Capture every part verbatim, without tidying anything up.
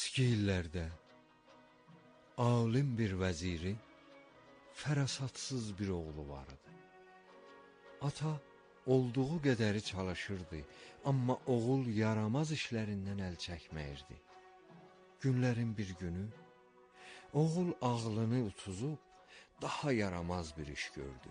Eski illərdə alim bir vəziri, fərasatsız bir oğlu vardı. Ata olduğu qədəri çalışırdı, amma oğul yaramaz işlərindən əl çəkməyirdi. Günlərin bir günü, oğul ağlını utuzub, daha yaramaz bir iş gördü.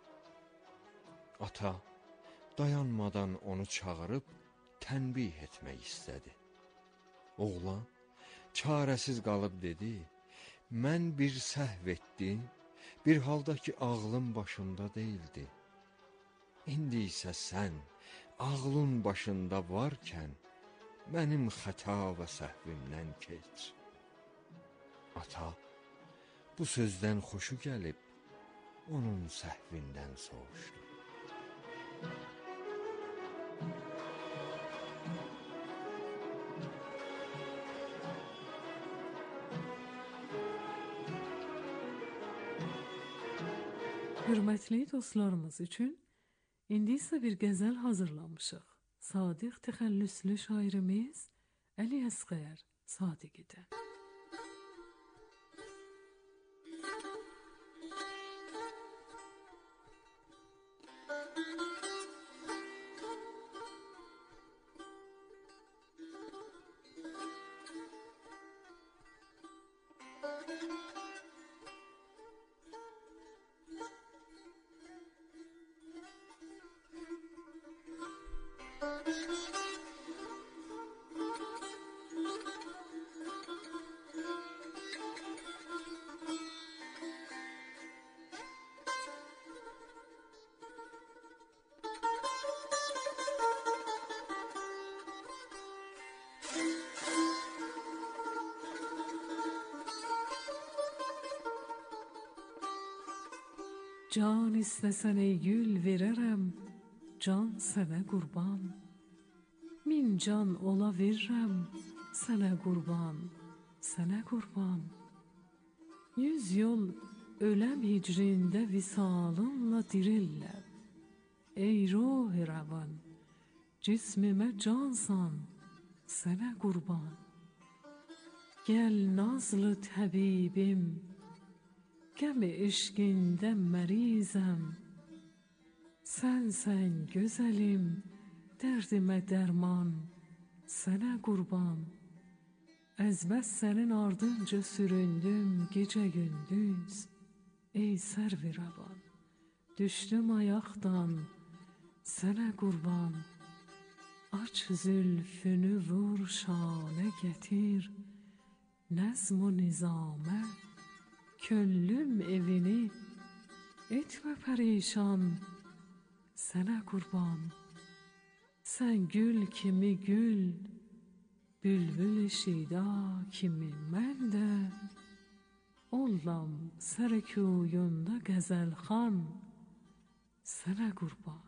Ata dayanmadan onu çağırıb, tənbih etmək istədi. Oğlan çarəsiz qalıb dedi, mən bir səhv etdim, bir halda ki ağlım başımda deyildi. İndi isə sən ağlın başında varkən, mənim xəta və səhvimdən keç. Ata bu sözdən xoşu gəlib, onun səhvindən soruşdu. Hörmətli dostlarımız üçün indi isə bir qəzəl hazırlamışıq. Sadiq təxəllüslü şairimiz Əli Əsgər Sadiqidən. Can istəsən ey gül verərəm, can sənə qurban. Min can ola verirəm, sənə qurban, sənə qurban. Yüz yol öləm hicrində visalınla dirillər. Ey ruh-i rəvan, cismimə cansan, sənə qurban. Gəl nazlı təbibim, Qəm eşqində mərizəm, sənsən gözəlim, dərdimə dərman, sənə qurban. Əzbəs sənin ardınca süründüm gecə gündüz, ey sərvi rəvan, düşdüm ayaqdan, sənə qurban. Aç zülfünü vur şanə gətir, nəzm-u nizamə, Könlüm evini etmə pərişan, sənə qurban. Sən gül kimi gül, bülbül şida kimi mən də, Ollam sərkuyunda qəzəlxan, sənə qurban.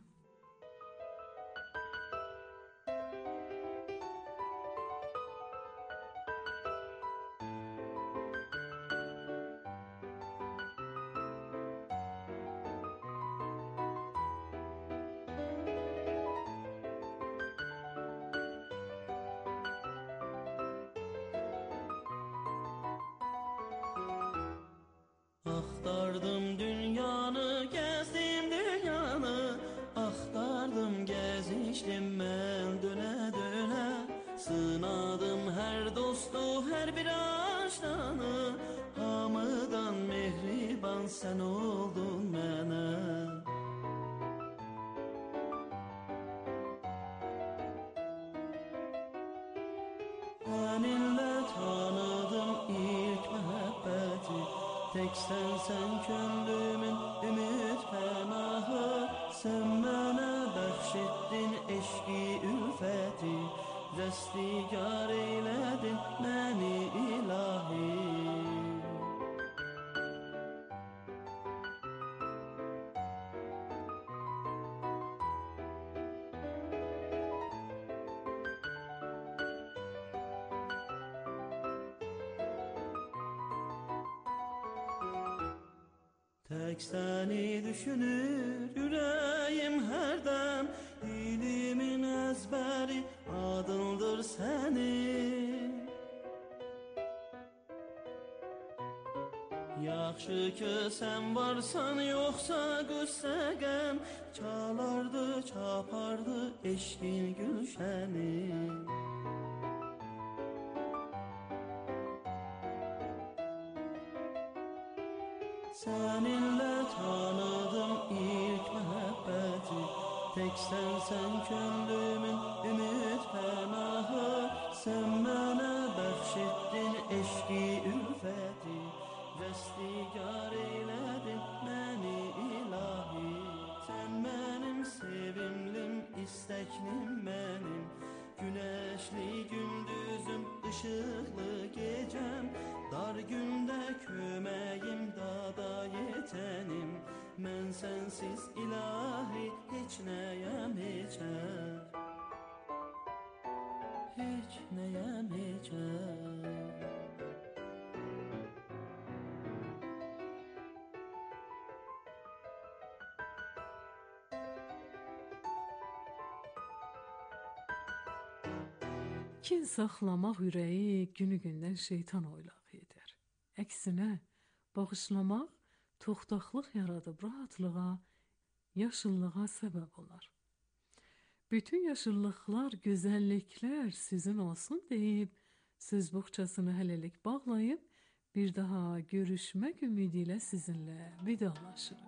Axtardım dünyanı, gezdim dünyanı, axtardım, gəzişdim mən dönə-dönə. Sınadım hər dostu, hər bir aşdanı, hamıdan mehriban sən oldun mənə. Səninlə tanıdım ilk məhəbbəti, Tək sənsən könlümün ümid pənahı, Sən mənə bəxş etdin eşqi ülfəti, Rəstigar eylədin məni ilahi. Tək səni düşünür ürəyim hərdən, Dilimin əzbəri adındır sənin. Yaxşı ki sən varsan, yoxsa qüssə qəm, çalardı, çapardı eşqin gülşəni. Səninlə tanıdım ilk məhəbbəti, tək sənsən könlümün ümid pənahı. Sən mənə bəxş etdin eşqi ülfəti, dəstigar eylədin məni ilahi. Sən mənim sevimlim, istəklim mənim, günəşli gündüzüm, işıqlı gecəm, dar gündə köməyim, dada yetənim. Mən sənsiz ilahi heç nəyəm heçəm, heç nəyəm heçəm. Kin saxlamaq ürəyi günü-gündən şeytan oylaq edər. Əksinə, bağışlamaq toxtaqlıq yaradıb rahatlığa, yaşıllığa səbəb olar. Bütün yaşıllıqlar, gözəlliklər sizin olsun deyib, söz boğçasını hələlik bağlayıb, bir daha görüşmək ümidi ilə sizinlə vidalaşırıq.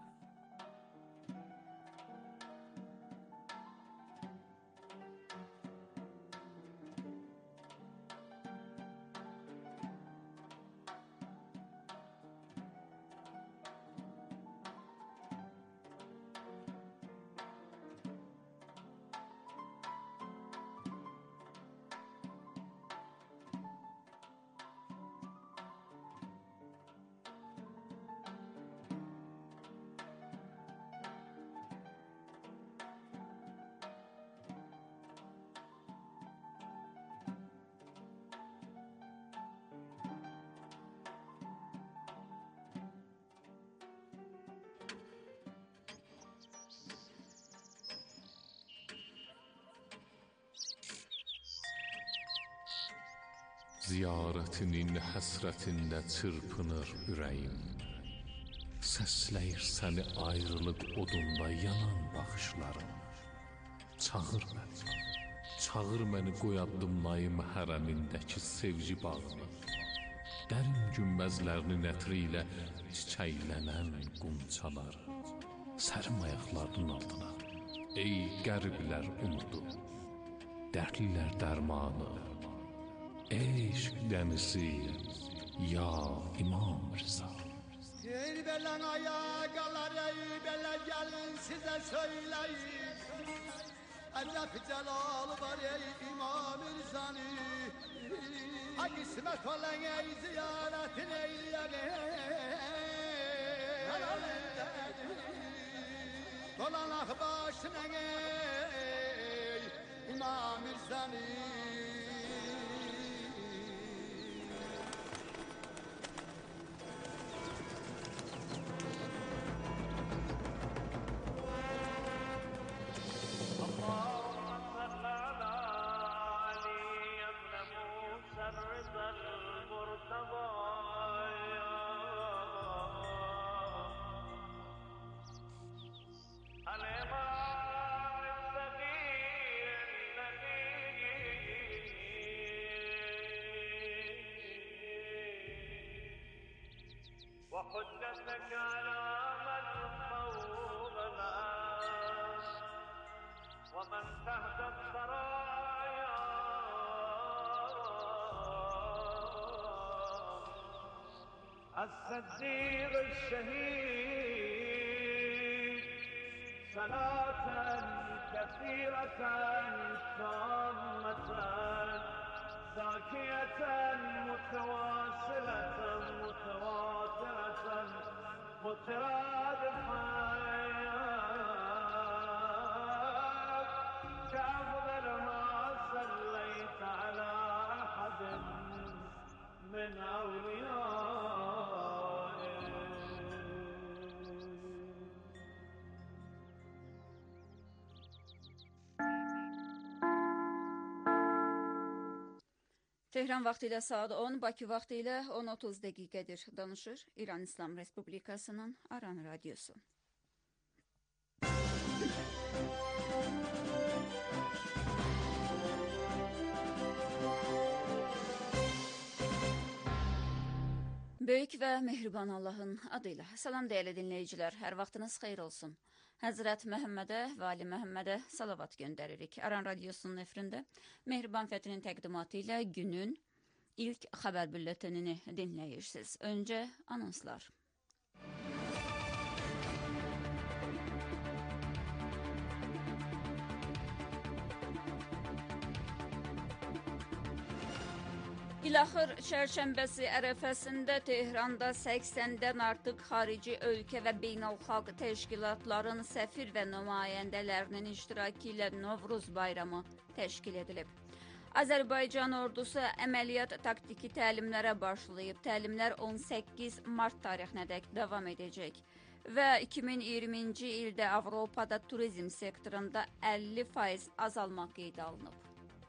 Ziyarətinin həsrətində çırpınır ürəyim. Səsləyir səni ayrılıq odunda yanan baxışlarım. Çağır məni, çağır məni qoy addımlayım hərəmindəki sevgi bağını. Dərin günbəzlərinin ətri ilə çiçəklənən qumçaları. Sərim ayaqlarının altına, ey qəriblər umudu, dərdlilər dərmanı. Eşq dənizi, ya İmam Rıza. Ey belen ayakalar, ey bele gelin size söyleyeyim. Ellef celalı var ey İmam Rıza'nı. Ha kısmet olan ey ziyaretin eyleyin. Dolanak başına ey İmam Rıza'nı. وحجتك على من فوق الأرض ومن تحت الثرايا الصديق الشهيد صلاة كثيرة تامة زاكية متواصلة متواترة مترادفة كأفضل ما صليت على أحد من أوليائك. Tehran vaxtı ilə saat on, Bakı vaxtı ilə on otuz dəqiqədir. Danışır İran İslam Respublikasının Aran Radyosu. Böyük və mehriban Allahın adıyla. Salam dəyərli dinləyicilər, hər vaxtınız xeyir olsun. Həzrət Məhəmmədə və Ali Məhəmmədə salavat göndəririk. Aran Radyosunun efrində Mehriban Fətinin təqdimatı ilə günün ilk xəbər bülletenini dinləyirsiniz. Öncə anonslar. İlaxır çərşənbəsi ərəfəsində Tehranda səksəndən artıq xarici ölkə və beynəlxalq təşkilatların səfir və nümayəndələrinin iştirakı ilə Novruz bayramı təşkil edilib. Azərbaycan ordusu əməliyyat taktiki təlimlərə başlayıb. Təlimlər on səkkiz mart tarixinədək davam edəcək. Və iki min iyirminci ildə Avropada turizm sektorunda əlli faiz azalma qeydə alınıb.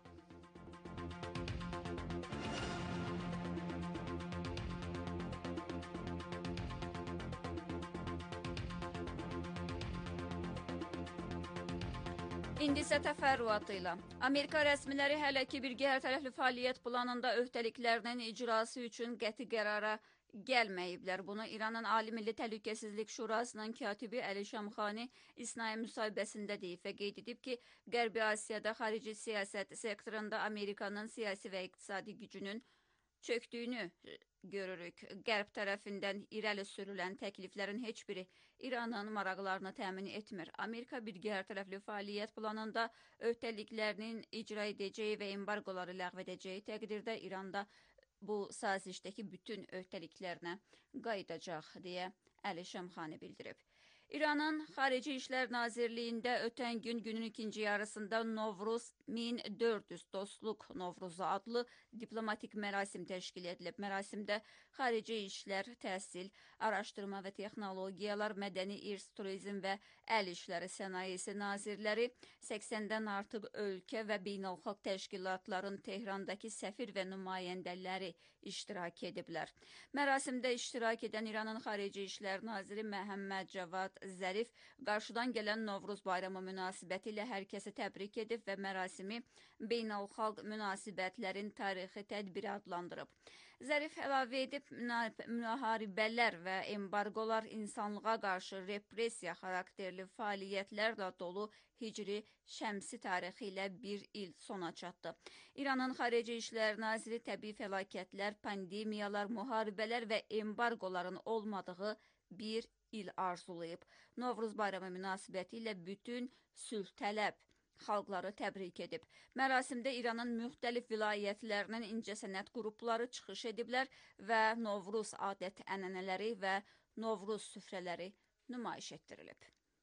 İndi isə təfərrüatı ilə. Amerika rəsmiləri hələ ki birgə tərəfli fəaliyyət planında öhdəliklərinin icrası üçün qəti qərara gəlməyiblər. Bunu İranın Ali Milli Təhlükəsizlik Şurasının katibi Əli Şamxani İsnai müsahibəsində deyib və qeyd edib ki, Qərbi Asiyada xarici siyasət sektorunda Amerikanın siyasi və iqtisadi gücünün çöktüyünü görürük. Qərb tərəfindən irəli sürülən təkliflərin heç biri İranın maraqlarını təmin etmir. Amerika birgə tərəfli fəaliyyət planında öhdəliklərinin icra edəcəyi və embargoları ləğv edəcəyi təqdirdə İranda bu sazişdəki bütün öhdəliklərinə qayıdacaq deyə Əli Şamxani bildirib. İranın Xarici İşlər Nazirliyində ötən gün günün ikinci yarısında Novruz min dörd yüz Dostluq Novruzu adlı diplomatik mərasim təşkil edilib. Mərasimdə Xarici İşlər, Təhsil, Araşdırma və Texnologiyalar, Mədəni İrs, Turizm və Əl İşləri Sənayesi Nazirləri, səksəndən artıq ölkə və beynəlxalq təşkilatların Tehrandakı səfir və nümayəndələri iştirak ediblər. Mərasimdə iştirak edən İranın Xarici İşlər Naziri Məhəmməd Cavad Zərif qarşıdan gələn Novruz bayramı münasibəti ilə hər kəsi təbrik edib və mərasimi beynəlxalq münasibətlərin tarixi tədbiri adlandırıb. Zərif əlavə edib, müharibələr və embargolar insanlığa qarşı repressiya xarakterli fəaliyyətlərlə dolu hicri şəmsi tarixi ilə bir il sona çatdı. İranın Xarici İşlər Naziri təbii fəlakətlər, pandemiyalar, müharibələr və embargoların olmadığı bir il arzulayıb. Novruz bayramı münasibəti ilə bütün sülh tələb xalqları təbrik edib. Mərasimdə İranın müxtəlif vilayətlərinin incəsənət qrupları çıxış ediblər və Novruz adət-ənənələri və Novruz süfrələri nümayiş etdirilib.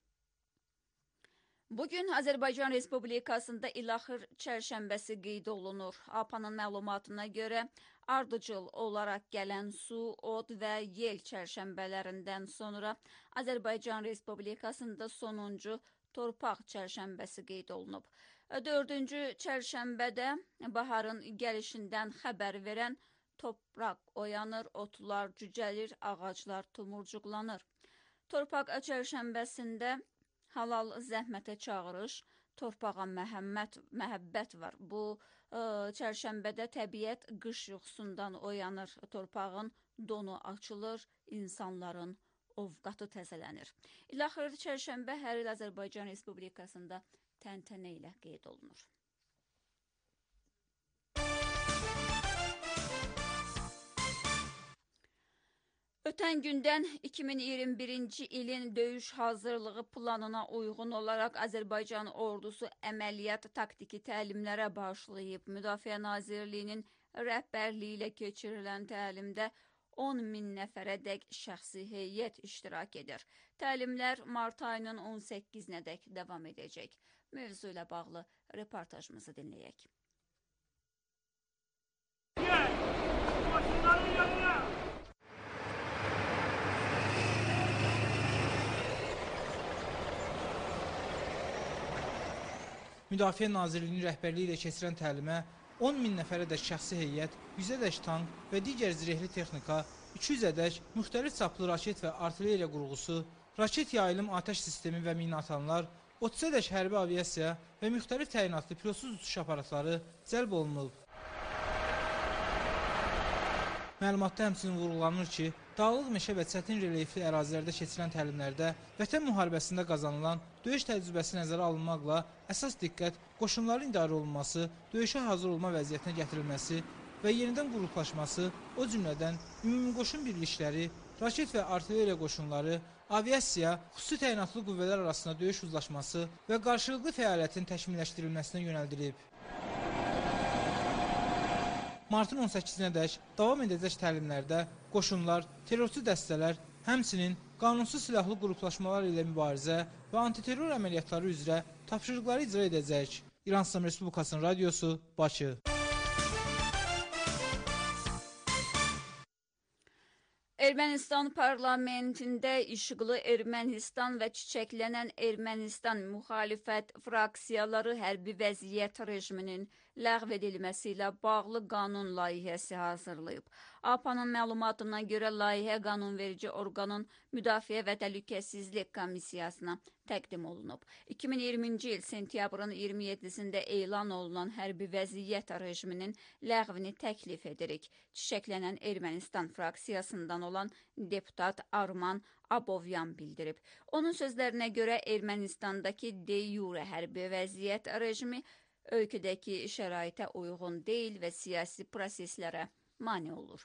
Bugün Azərbaycan Respublikasında İlaxır çərşənbəsi qeyd olunur. A P A-nın məlumatına görə ardıcıl olaraq gələn su, od və yel çərşənbələrindən sonra Azərbaycan Respublikasında sonuncu torpaq çərşənbəsi qeyd olunub. Dördüncü çərşənbədə baharın gəlişindən xəbər verən torpaq oyanır, otlar cücəlir, ağaclar tumurcuqlanır. Torpaq çərşənbəsində halal zəhmətə çağırış, torpağa məhəmmət, məhəbbət var. Bu ə, çərşənbədə təbiət qış yuxusundan oyanır, torpağın donu açılır, insanların ovqatı təzələnir. İlaxır çərşənbə hər il Azərbaycan Respublikasında təntənə ilə qeyd olunur. Ötən gündən iki min iyirmi birinci ilin döyüş hazırlığı planına uyğun olaraq Azərbaycan ordusu əməliyyat taktiki təlimlərə başlayıb. Müdafiə Nazirliyinin rəhbərliyi ilə keçirilən təlimdə on min nəfərədək şəxsi heyət iştirak edir. Təlimlər mart ayının on səkkizinədək davam edəcək. Mövzu ilə bağlı reportajımızı dinləyək. Müdafiə Nazirliyinin rəhbərliyi ilə keçirilən təlimə on min nəfərədək şəxsi heyət, yüz ədək tank və digər zirehli texnika, iki yüz ədək müxtəlif çaplı raket və artilleriya qurğusu, raket yayılım atəş sistemi və minatanlar, otuz ədək hərbi aviasiya və müxtəlif təyinatlı pilotsuz uçuş aparatları cəlb olunub. Məlumatda həmçinin vurğulanır ki, dağlıq meşə və çətin relyefli ərazilərdə keçirilən təlimlərdə Vətən müharibəsində qazanılan döyüş təcrübəsi nəzərə alınmaqla əsas diqqət qoşunların idarə olunması, döyüşə hazır olma vəziyyətinə gətirilməsi və yenidən qruplaşması, o cümlədən ümumi qoşun birlikləri, raket və artilleriya qoşunları, aviasiya, xüsusi təyinatlı qüvvələr arasında döyüş uzlaşması və qarşılıqlı fəaliyyətin təkmilləşdirilməsinə yönəldilib. Martın on səkkizinədək davam edəcək təlimlərdə qoşunlar, terrorçu dəstələr, həmçinin qanunsuz silahlı qruplaşmalar ilə mübarizə və antiterror əməliyyatları üzrə tapşırıqları icra edəcək. İran İslam Respublikasının radiosu, Bakı. Ermənistan parlamentində İşıqlı Ermənistan və Çiçəklənən Ermənistan müxalifət fraksiyaları hərbi vəziyyət rejiminin ləğv edilməsi ilə bağlı qanun layihəsi hazırlayıb. A P A-nın məlumatına görə layihə qanunverici orqanın Müdafiə və Təhlükəsizlik Komissiyasına təqdim olunub. iki min iyirminci il sentyabrın iyirmi yeddisində elan olunan hərbi vəziyyət rejiminin ləğvini təklif edirik. Çiçəklənən Ermənistan fraksiyasından olan deputat Arman Abovyan bildirib. Onun sözlərinə görə Ermənistandakı de jure hərbi vəziyyət rejimi ölkədəki şəraitə uyğun deyil və siyasi proseslərə mane olur.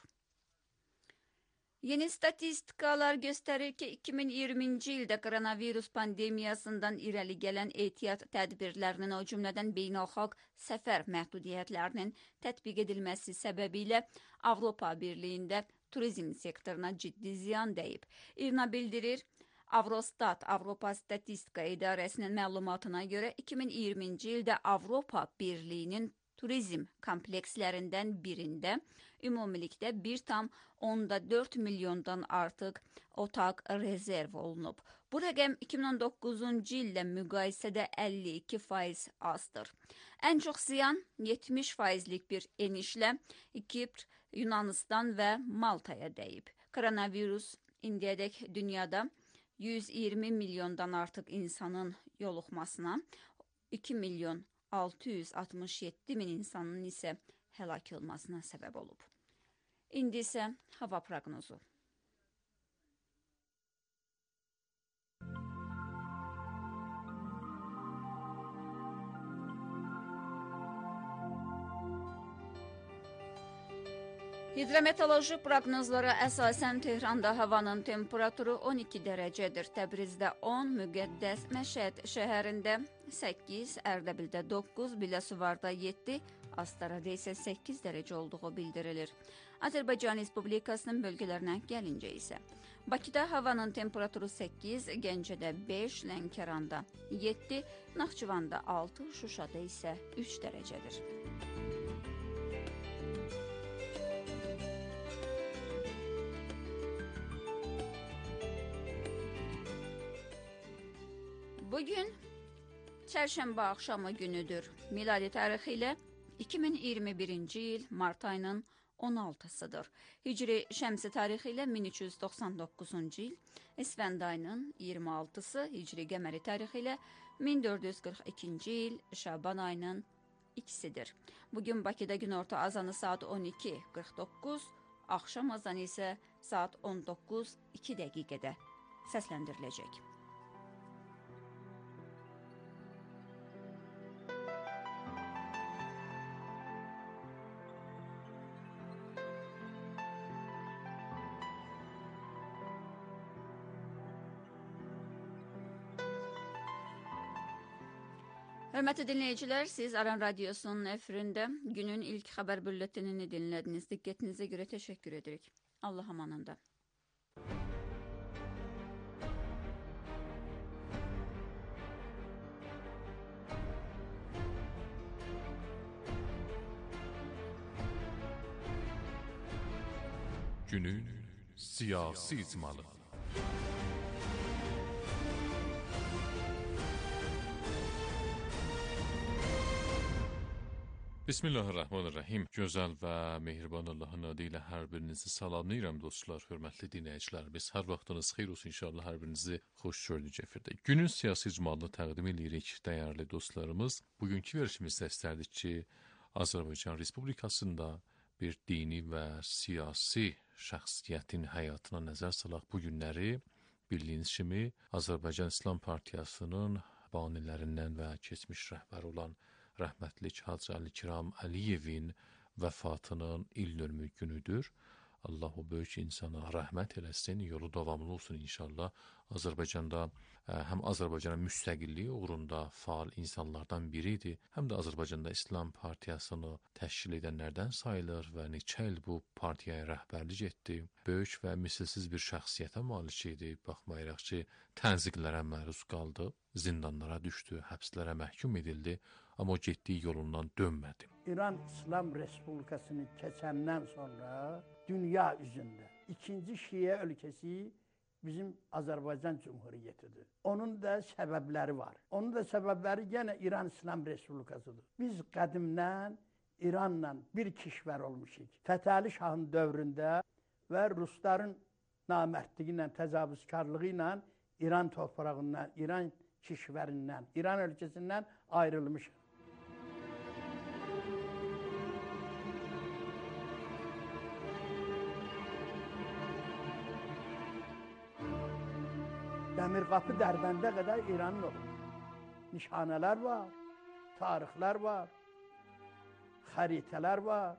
Yeni statistikalar göstərir ki, iki min iyirminci ildə koronavirus pandemiyasından irəli gələn ehtiyat tədbirlərinin, o cümlədən beynəlxalq səfər məhdudiyyətlərinin tətbiq edilməsi səbəbilə Avropa Birliyində turizm sektoruna ciddi ziyan dəyib. İRNA bildirir, Avrostat, Avropa Statistika İdarəsinin məlumatına görə iki min iyirminci ildə Avropa Birliyinin turizm komplekslərindən birində ümumilikdə bir tam onda dörd milyondan artıq otaq rezerv olunub. Bu rəqəm iki min on doqquzuncu illə müqayisədə əlli iki faiz azdır. Ən çox ziyan yetmiş faizlik bir enişlə Kipr, Yunanistan və Maltaya dəyib. Koronavirus indiyədək dünyada yüz iyirmi milyondan artıq insanın yoluxmasına, iki milyon altı yüz altmış yeddi min insanın isə həlak olmasına səbəb olub. İndi isə hava proqnozu. Hidrometeoroloji proqnozlara əsasən Tehranda havanın temperaturu on iki dərəcədir. Təbrizdə on, Müqəddəs Məşəd şəhərində səkkiz, Ərdəbildə doqquz, Biləsuvarda yeddi, Astarada isə səkkiz dərəcə olduğu bildirilir. Azərbaycan Respublikasının bölgələrinə gəlincə isə Bakıda havanın temperaturu səkkiz, Gəncədə beş, Lənkəranda yeddi, Naxçıvanda altı, Şuşada isə üç dərəcədir. Bugün çərşənbə axşamı günüdür. Miladi tarixi ilə iki min iyirmi birinci il mart ayının on altısıdır. Hicri şəmsi tarixi ilə min üç yüz doxsan doqquzuncu il, İsfənd ayının iyirmi altısı, Hicri qəməri tarixi ilə min dörd yüz qırx ikinci il, Şaban ayının ikisidir. Bugün Bakıda günorta azanı saat on iki qırx doqquz, axşam azanı isə saat on doqquz iki dəqiqədə səsləndiriləcək. Hörmətli dinləyicilər, siz Aran Radiosunun efirində günün ilk xəbər bülletenini dinlədiniz. Diqqətinizə görə təşəkkür edirik. Allah amanında. Günün siyasi icmalı. Bismillahirrahmanirrahim. Gözəl və mehriban Allahın adı ilə hər birinizi salamlayıram dostlar, hörmətli dinləyicilərimiz. Hər vaxtınız xeyir olsun inşallah, hər birinizi xoş gördük efirdə. Günün siyasi icmalını təqdim edirik dəyərli dostlarımız. Bugünkü verilişimizdə istərdik ki, Azərbaycan Respublikasında bir dini və siyasi şəxsiyyətin həyatına nəzər salaq. Bu günləri bildiyiniz kimi Azərbaycan İslam Partiyasının banilərindən və keçmiş rəhbəri olan rəhmətlik Hacı Əli Kiram Əliyevin vəfatının il dönümü günüdür. Allah o böyük insana rəhmət eləsin, yolu davamlı olsun inşallah. Azərbaycanda həm Azərbaycana müstəqilliyi uğrunda faal insanlardan biri idi, həm də Azərbaycanda İslam Partiyasını təşkil edənlərdən sayılır və neçə il bu partiyaya rəhbərlik etdi. Böyük və misilsiz bir şəxsiyyətə malik idi. Baxmayaraq ki, tənziqlərə məruz qaldı, zindanlara düşdü, həbslərə məhkum edildi, amma o getdiyi yolundan dönmədi. İran İslam Respublikasını keçəndən sonra dünya üzündə ikinci Şiə ölkəsi bizim Azərbaycan Cumhuriyyətidir. Onun da səbəbləri var. Onun da səbəbləri yenə İran İslam Respublikasıdır. Biz qədimdən İranla bir kişvər olmuşuq. Fətəli Şahın dövründə və Rusların namərdliyi ilə, təcavüzkarlığı ilə İran torpağından, İran kişvərindən, İran ölkəsindən ayrılmışıq. Dəmirqapı Dərbəndə qədər İranın olur. Nişanələr var, tarixlər var, xəritələr var.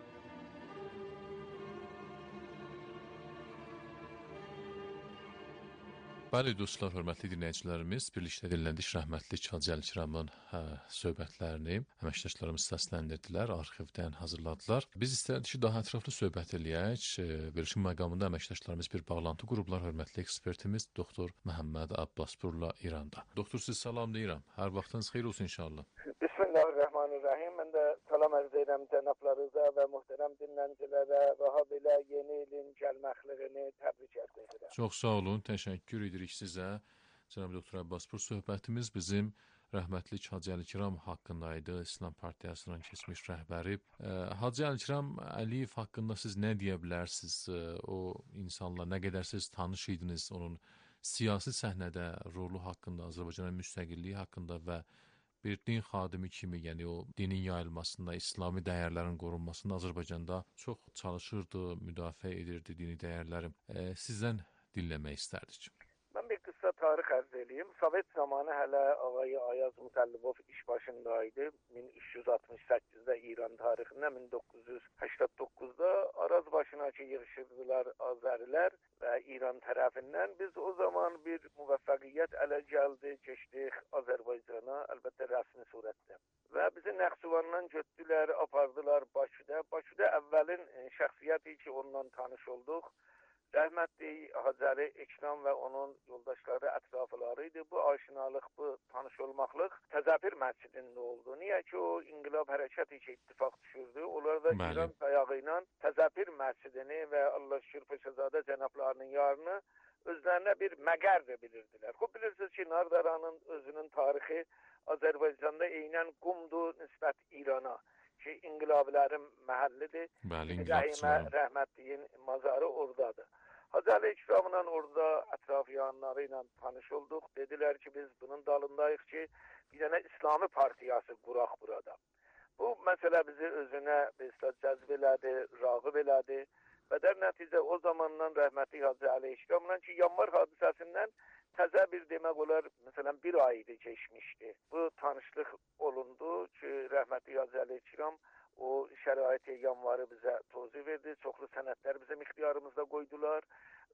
Bəli dostlar, hörmətli dinləyicilərimiz, birlikdə dinləndik rəhmətlik Hacı Əli Kiramın hə, söhbətlərini əməkdaşlarımız səsləndirdilər, arxivdən hazırladılar. Biz istərdik ki, daha ətraflı söhbət eləyək. Verilişin məqamında əməkdaşlarımız bir bağlantı qurublar. Hörmətli ekspertimiz doktor Məhəmməd Abbasburla İranda. Doktor, siz salamlayıram. Hər vaxtınız xeyir olsun inşallah. Bismillahirrahmanirrahim. Mən də salam ərz edirəm cənablarınıza və möhtərəm dinləyicilərə və habelə yeni ilin gəlməklərini təbrik edirəm. Çox sağ olun, təşəkkür edirik sizə. Cənab doktor Abbasbur, söhbətimiz bizim rəhmətlik Hacı Əli Kiram haqqında idi, İslam Partiyasının keçmiş rəhbəri. Hacı Əli Kiram Əliyev haqqında siz nə deyə bilərsiniz? O insanla nə qədər siz tanış idiniz, onun siyasi səhnədə rolu haqqında, Azərbaycanın müstəqilliyi haqqında və bir din xadimi kimi, yəni o dinin yayılmasında, İslami dəyərlərin qorunmasında Azərbaycanda çox çalışırdı, müdafiə edirdi dini dəyərləri. E, sizdən dinləmək istərdik. Mən bir qısa tarix ərz edeyim. Sovet zamanı hələ ağay Ayaz Mütəllibov iş başındaydı. min üç yüz altmış səkkizdə İran tarixində, min doqquz yüz səksən doqquzda Araz başına ki yığışırdılar Azərilər və İran tərəfindən. Biz o zaman bir müvəffəqiyyət ələ gəldi, keçdik Azərbaycana, əlbəttə rəsmi surətdə. Və bizi Nəxçıvandan götürdülər, apardılar Bakıda. Bakıda əvvəlin şəxsiyyəti ki ondan tanış olduq. Rəhmətli Hacı Əli Kiram və onun yoldaşları, ətrafları idi. Bu aşinalıq, bu tanış olmaqlıq Təzəpir məscidində oldu. Niyə ki o İnqilab hərəkəti ki ittifaq düşürdü. Onlar da Məlim. İran sayağı ilə Təzəpir məscidini və Allah şükür Paşazadə cənablarının yarını özlərinə bir məqər də bilirdilər. Xub bilirsiniz ki, Nardaranın özünün tarixi Azərbaycanda eynən Qumdur nisbət İrana ki, inqilabilərin məhəllidir. Rəhimə rəhmətliyin mazarı oradadır. Hacı Əli Kiramla orada ətrafyanları ilə tanış olduq. Dedilər ki, biz bunun dalındayıq ki, bir dənə İslami partiyası quraq burada. Bu məsələ bizi özünə cəzb elədi, rağıb elədi. Və der nəticə o zamandan rəhmətli Hacı Əli Kiramla ki, yanvar hadisəsindən təzə bir demək olar, məsələn, bir aydı keçmişdi. Bu tanışlıq olundu ki, rəhmətli Hacı Əli Kiram o şəraiti yanvarı bizə tozih verdi. Çoxlu sənədlər bizim ixtiyarımızda qoydular.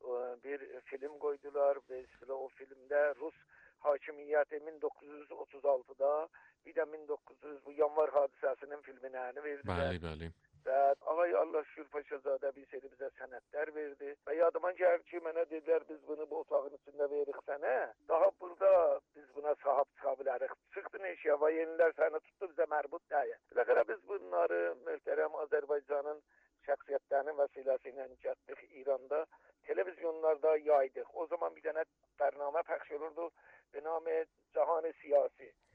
Bir film qoydular. Və o filmdə Rus hakimiyyəti min doqquz yüz otuz altıda bir də min doqquz yüz bu yanvar hadisəsinin filminəni verdilər. Bəli, bəli. Və ağay Allah şükür Paşazadə bir seri bizə sənədlər verdi. Və yadıma gəlir ki, mənə dedilər, biz bunu bu otağın içində veririk sənə. Daha burada biz buna sahib çıxa bilərik. Çıxdı neşə və yenilər səni tutdu bizə mərbut dəyə. Biləqərə biz bunları möhtərəm Azərbaycanın şəxsiyyətlərinin vəsiləsi ilə gətdik İranda. Televizyonlarda yaydıq. O zaman bir dənə bərnamə pəxş olurdu. Be namı Cahan Siyasi.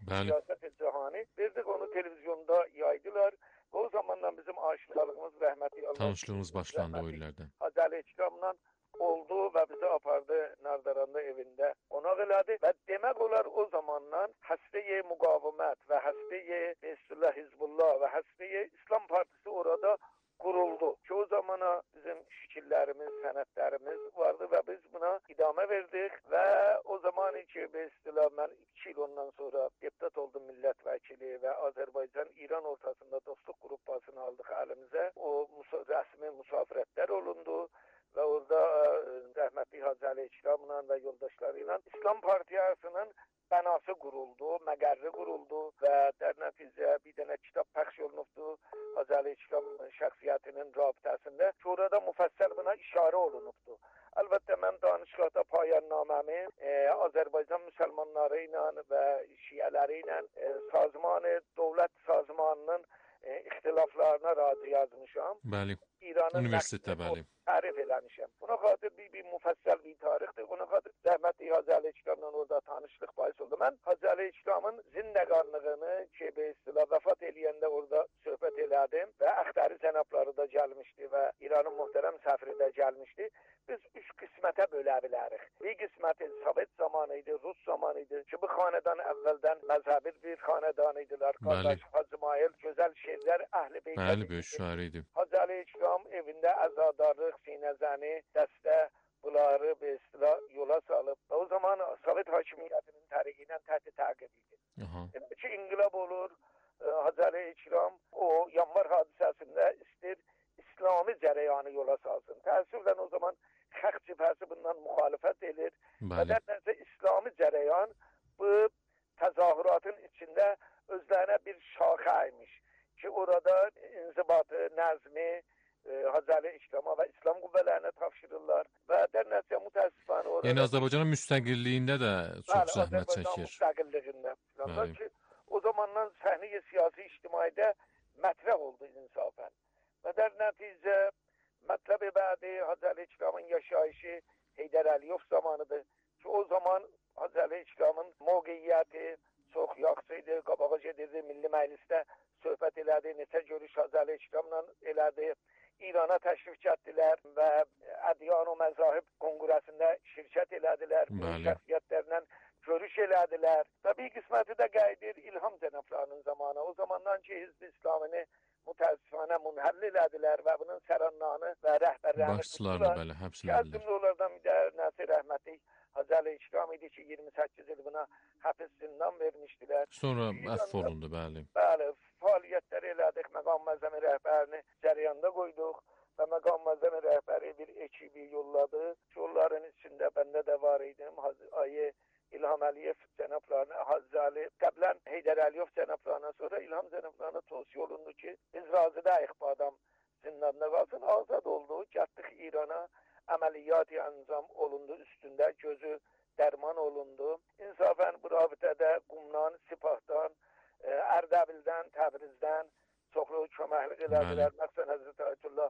Bəli. Siyasət cihani. Verdik onu televizyonda yaydılar. O zamandan bizim aşinalığımız rəhmətli Tanışlığımız başlandı o illərdə. Hacı Əli İkramla oldu və bizi apardı Nardaranda evində qonaq elədi və demək olar o zamandan Həsrə-i Müqavimət və Həsrə-i Bismillah Hizbullah və Həsrə-i İslam Partisi orada quruldu. Ki o zamana bizim fikirlərimiz, sənədlərimiz vardı və biz buna idamə verdik və o zaman ki bismillah mən iki il ondan sonra deputat oldum millət vəkili və Azərbaycan-İran ortasında dostluq qrupasını aldıq əlimizə. O musa rəsmi müsafirətlər olundu və orada rəhmətli Hacı Əli İkramla və yoldaşları ilə İslam Partiyasının bənası quruldu, məqərri quruldu və dər nəticə bir dənə kitab pəxş olunubdu Hacı Əli İkram şəxsiyyətinin rabitəsində ki, orada müfəssəl buna işarə olunubdu. Əlbəttə, mən danışıqda payannaməmi e, Azərbaycan müsəlmanları ilə və şiələri ilə e, sazmanı, dövlət sazmanının e, ixtilaflarına razı yazmışam. Bəli. İranın Universitetdə, bəli. Tərif eləmişəm. Buna xatir bir, bir müfəssəl bir tarixdir. Ona xatir rəhmətli Hacı Əli İkramla orada tanışlıq bahis oldu. Mən Hacı Əli İkramın zindəqanlığını ki, beyistilə vəfat eləyəndə orada söhbət elədim və əxtəri cənabları da gəlmişdi və İranın muhterəm səfiri də gəlmişdi. Biz üç qismətə bölə bilərik. Bir qisməti Sovet zamanı idi, Rus zamanı idi ki, bu xanədan əvvəldən məzhəbi bir xanədan idilər. Qardaş Hacı Mayıl gözəl şeirlər Əhl-i Beytə. Bəli, böyük şair idi. Hacı Əli İkram evində əzadarlıq, sinəzəni, dəstə bunları bir istilah yola salıb. O zaman Sovet hakimiyyətinin təriqi ilə təhti təqib idi. Demək ki, inqilab olur, Hacı Əli İkram o yanvar hadisəsində istir İslami cərəyanı yola salsın. Təəssüflə o zaman xalq cibhəsi bundan müxalifət edir. Və nəticə İslami cərəyan bu təzahüratın içində özlərinə bir şaxə imiş ki, orada inzibatı, nəzmi e, Hacı Əli İkrama və İslam qüvvələrinə tapşırırlar və dər nəticə mütəəssifən orada... Yəni Azərbaycanın müstəqilliyində də çox zəhmət çəkir. Müstəqilliyində. Ki, o zamandan səhnəyə siyasi ictimaidə mətrəh oldu insafən. Və dər nəticə mətləb-i bədi Hacı Əli İkramın yaşayışı Heydər Əliyov zamanıdır ki, o zaman Hacı Əli İkramın mövqeyiyyəti çox yaxşı idi, qabağa gedirdi, Milli Məclisdə söhbət elədi, neçə görüş Hacı Əli İkramla elədi, İrana təşrif etdilər və Ədyan o Məzahib Konqresində şirkət elədilər, bu şəxsiyyətlərlə görüş elədilər və bir qisməti də qayıdır İlham cənablarının zamanı. O zamandan ki, Hizb-i İslamini mütəəssifanə münhəll elədilər və bunun səranlarını və rəhbərlərini başçılarını belə həbs elədilər. Gəldim onlardan bir də Nəsir rəhmətli Hacı Əli İkram idi ki, iyirmi səkkiz il buna həbs zindan vermişdilər. Sonra əfv olundu, bəli. Bəli, fəaliyyətlər elədik, məqam məzəmi rəhbərini cərəyanda qoyduq və məqam məzəmi rəhbəri bir ekibi yolladı. Yolların içində bəndə də var idim. Ayı İlham Əliyev cənablarına, Hacı Əli, qəblən Heydər Əliyov cənablarına, sonra İlham cənablarına tövsiyə olundu ki, biz razı deyik bu adam zindanda qalsın, azad oldu, gətdik İrana, əməliyyat əncam olundu, üstündə gözü dərman olundu. İnsafən bu rabitədə Qumdan, Sipahdan, Ərdəbildən, Təbrizdən çoxlu köməklik elədilər. Məqsən Həzrət Ayətullah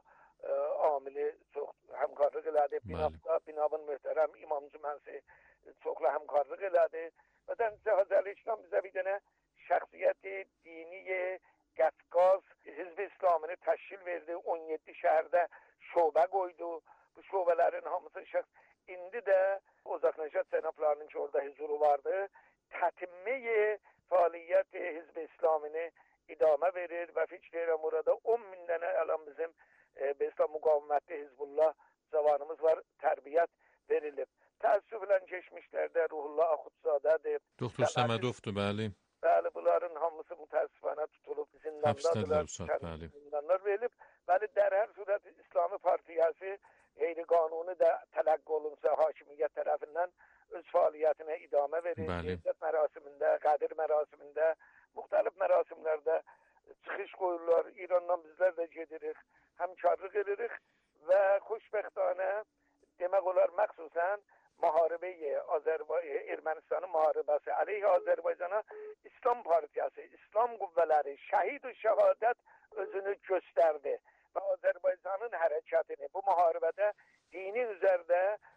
amili çox həmkarlıq elədi. Binafda, Binavın möhtərəm İmamcı Mənsi çoxlu həmkarlıq elədi. Və dəncə Hacı Əli İkram bizə bir dənə şəxsiyyəti, dini, Qafqaz, Hizb-i İslamini təşkil verdi. on yeddi şəhərdə şöbə qoydu. Bu şöbələrin hamısı şəxs. İndi də Ozaq-Nəşət cənablarının ki, orada huzuru vardı. Tətimmi fəaliyyəti Hizb-i İslamini idamə verir və fikr edirəm orada on min dənə əlam bizim e, İslam müqavimətli Hizbullah cavanımız var, tərbiyyət verilib. Təəssüflə keçmişlərdə Ruhullah Axundzadədir. Doktor Səmədovdur, bəli. Bəli, bunların hamısı mütəəssifənə tutulub, zindandadılar, zindanlar verilib. Bəli, dər hər surət İslami Partiyası qeyri-qanuni də tələqqi olunsa hakimiyyət tərəfindən öz fəaliyyətinə idamə verir. İzzət mərasimində, qədir mərasimində, müxtəlif mərasimlərdə çıxış qoyurlar. İrandan bizlər də gedirik, həmkarlıq edirik və xoşbəxtanə demək olar məxsusən müharibəyə, Azərbaycan, Ermənistanın müharibəsi əleyhə Azərbaycana İslam Partiyası, İslam qüvvələri, şəhid-i şəhadət özünü göstərdi və Azərbaycanın hərəkətini bu müharibədə dini üzərdə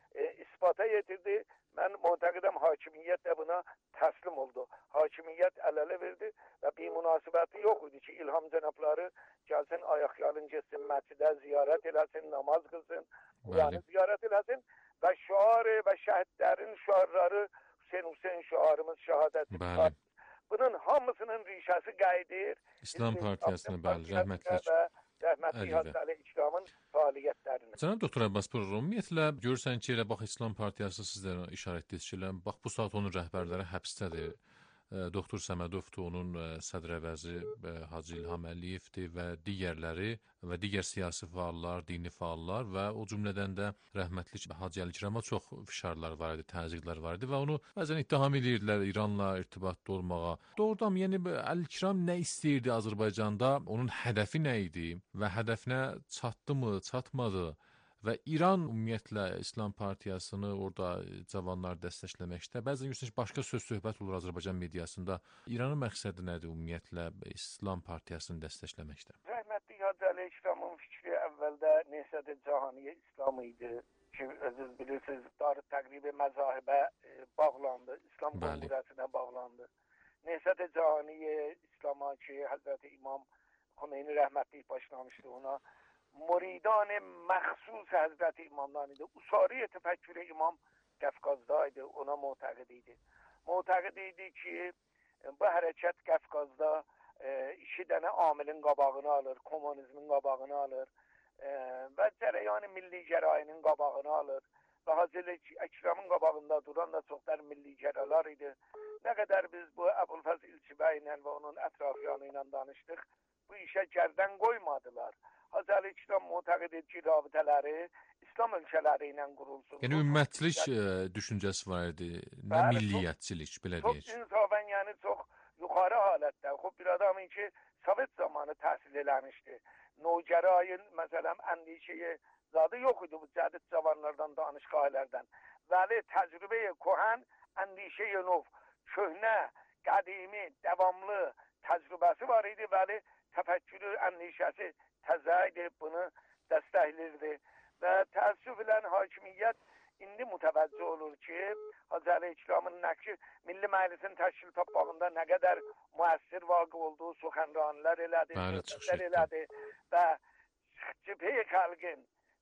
e, ispata yetirdi. Ben muhtakidem hakimiyet de buna teslim oldu. Hakimiyet el ele verdi ve bir münasebeti yok idi ki İlham cenapları gelsin ayaklarını geçsin, mescide ziyaret eləsin, namaz kılsın, yani ziyaret eləsin ve şuarı ve şehitlerin şuarları Hüseyin Hüseyin şuarımız şehadeti. Bunun hamısının rişası qayıdır. İslam Partiyasına bəli, rəhmətlik. Rəhmətli Hacı İkramın fəaliyyətlərini. Cənab Doktor Abbas Buyur, ümumiyyətlə görürsən ki, elə bax İslam Partiyası sizlərə işarət etdiniz ki, bax bu saat onun rəhbərləri həbsdədir. Doktor Səmədovdur, onun sədr əvəzi Hacı İlham Əliyevdir və digərləri və digər siyasi fəallar, dini fəallar və o cümlədən də rəhmətli Hacı Əlikrama çox fişarlar var idi, təzyiqlər var idi və onu bəzən ittiham edirdilər İranla irtibatda olmağa. Doğrudan, yəni Əlikram nə istəyirdi Azərbaycanda, onun hədəfi nə idi və hədəfinə çatdımı, çatmadı? Və İran ümumiyyətlə İslam Partiyasını orada cavanlar dəstəkləməkdə, bəzən görürsünüz başqa söz söhbət olur Azərbaycan mediasında. İranın məqsədi nədir ümumiyyətlə İslam Partiyasını dəstəkləməkdə? Rəhmətli Hacı İkramın fikri əvvəldə Nehsət-i Cahaniyə İslam idi ki, özünüz bilirsiniz, Dar-ı Təqrib-i Məzahibə bağlandı, İslam Konqresinə bağlandı. Nehsət-i Cahaniyə İslama ki, Həzrəti İmam Xomeyni rəhmətli başlamışdı ona. Muridan məxsus Həzrəti İmamdan idi. Usari təfəkkürü İmam Qafqazda idi, ona muhtəqid idi. Muhtəqid idi ki, bu hərəkət Qafqazda e, iki dənə amilin qabağını alır, komünizmin qabağını alır e, və cərəyan milli gərayinin qabağını alır. Və Hacı Əkramın qabağında duran da çoxlar milli gərələr idi. Nə qədər biz bu Əbülfəz İlçibə ilə və onun ətrafyanı ilə danışdıq, bu işə gərdən qoymadılar. Hacı İkram muhtəqid edir ki, rabitələri İslam ölkələri ilə qurulsun. Yəni ümmətlik e, düşüncəsi var idi, nə bəli, milliyyətçilik, belə deyək. Çox insafən, yəni çox yuxarı halətdə. Xub bir adamın ki, Sovet zamanı təhsil eləmişdi. Nogərayın, məsələn, əndişəyi zadı yox idi bu cədid cavanlardan, danışqahlərdən. Vəli təcrübəyə kohan, əndişəyi nov, köhnə, qədimi, davamlı təcrübəsi var idi. Vəli təfəkkürü, əndişəsi təzə edib bunu dəstəklirdi və təəssüf ilə hakimiyyət indi mütəvəccüh olur ki, Hacı İkramın nəqşi Milli Məclisin təşkil tapmağında nə qədər müəssir vaqe olduğu suxənranilər elədi, söhbətlər elədi və Cəbhə-i Xalqın